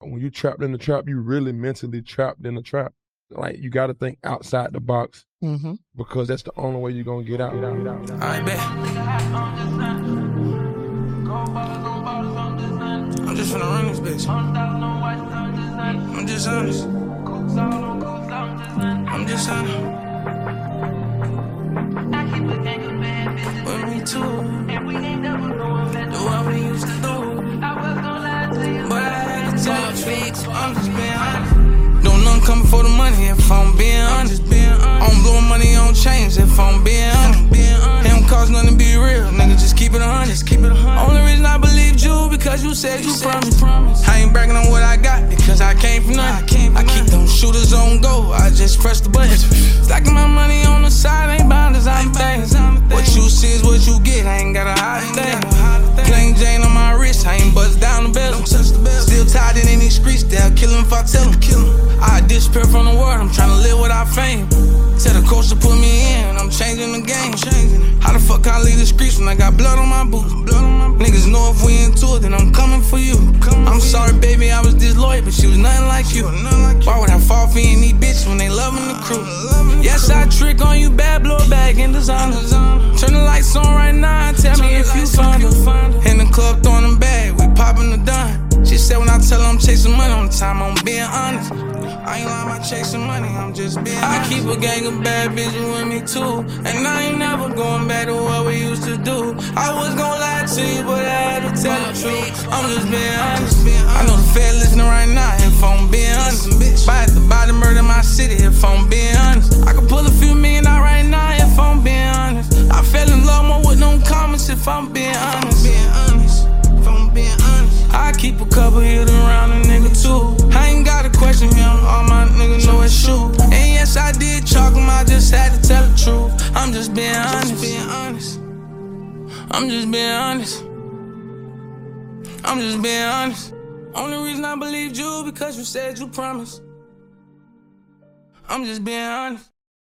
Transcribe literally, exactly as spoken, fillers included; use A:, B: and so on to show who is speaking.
A: when you trapped in the trap, you really mentally trapped in the trap. Like, you got to think outside the box
B: mm-hmm.
A: because that's the only way you're going to get out. Get out, get out, get out.
C: I bet. I'm just finna run this bitch. I'm just honest. I'm just honest. With me too. Do what we used to do. But I had to tell the truth. I'm just being honest. Don't nothing coming for the money if I'm being honest. I'm blowing money on chains if I'm being honest. It don't cost nothing to be real, nigga, just keep it a hundred. Only reason I believed you because you said you promised. I ain't bragging on what I got because I came from nothing. I keep them shooters on go, I just press the button. Stacking my money on the side, ain't bound as I'm things. What you see is what you get, I ain't got a hide thing. Plain Jane on my wrist, I ain't bust down the bezel. Still tied in in these streets, they'll kill him if I tell him. I disappear from the world, I'm tryna live without fame. Tell the coach to put me in, I'm changing the game. How the fuck I leave the streets when I got blood on my boots? Niggas know if we into it, then I'm coming for you. I'm sorry, baby, I was disloyal, but she was nothing like you. Why would I fall for any bitch when they loving the crew? Yes, I trick on you, bad, blow it back in designer. Turn the lights on right now and tell me if you find her. In the club throwing them back, we popping the dime. She said when I tell her I'm chasing money on the time, I'm being honest. I ain't lying about chasing money, I'm just being honest. I keep a gang of bad bitches with me too, and I ain't never going back to what we used to do. I was gon' lie to you, but I had to tell the truth. I'm just being honest. I know the Fed listening right now, if I'm being honest. By the body murder my city, if I'm being honest. I could pull a few million out right now, if I'm being honest. I fell in love more with no comments, if I'm being honest. If I'm being honest. I keep a couple hidden around a nigga too. I ain't gotta question him, all my niggas know it's true. And yes, I did chalk him, I just had to tell the truth. I'm just being honest. I'm just being honest. I'm just being honest. Only reason I believed you because you said you promised. I'm just being honest.